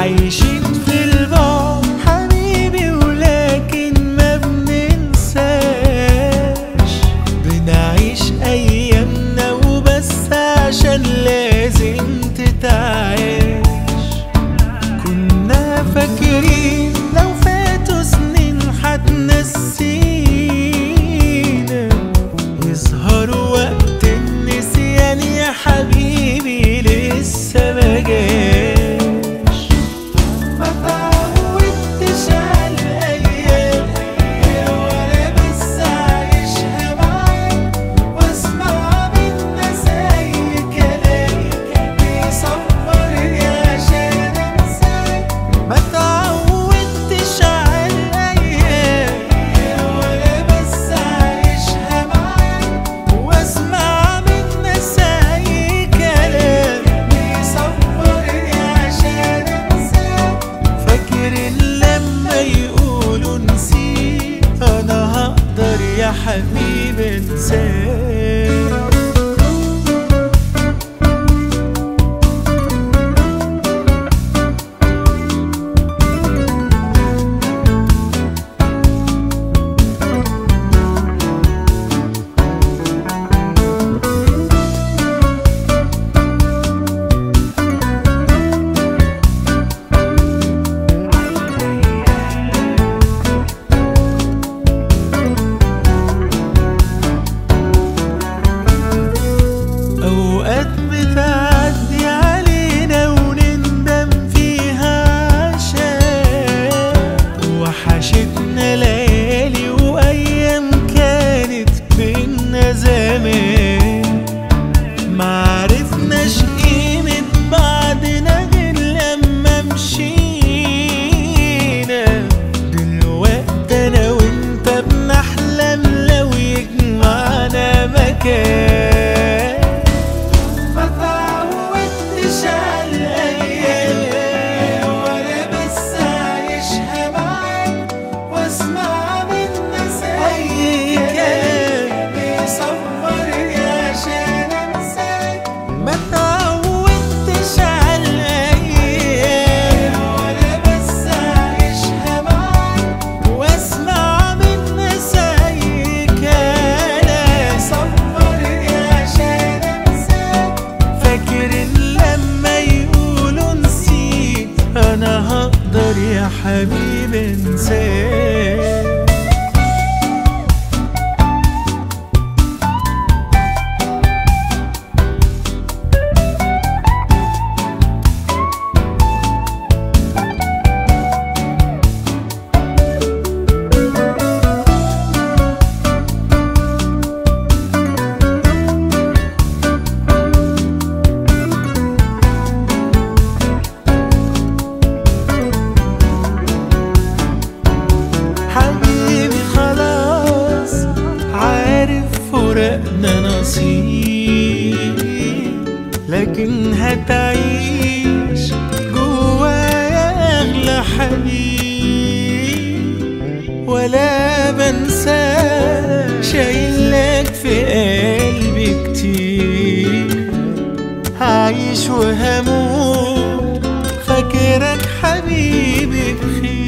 عايشين في البعد حبيبي ولكن ما بننساش، بنعيش ايامنا وبس عشان لازم تتعاش. كنا فاكرين لو فاتوا سنين هتنسينا، يظهر وقت النسيان يا حبيبي لسه مجاش. ما تعودتش على الأيام ولا بس عايشها معاك، واسمع منك أي كلام بيصبرني عشان أنساك. ما تعودتش على الأيام ولا بس عايشها معاك، واسمع منك أي كلام بيصبرني عشان أنساك. فاكر لما يقولوا نسيت، أنا هقدر يا حبيبي انساك. أوقات بتعدي علينا ونندم فيها عشان وحشتنا ليالي وأيام كانت بينا زمان. معرفناش قيمة بعضنا غير لما مشينا، دلوقتي أنا وأنت بنحلم لو يجمعنا مكان. ما تعودتش على الأيام ولا بس عايشها معاك، واسمع منك أي كلام صبرني عشان أنساك. فاكر لما يقولوا نسيت، أنا هقدر يا حبيبي انساك. حبيبي خلاص عارف فراقنا نصيب، لكن هتعيش جوايا أغلى حبيب. ولا بنساك شايلك في قلبي كتير، هعيش وهموت فاكرك حبيبي بخير.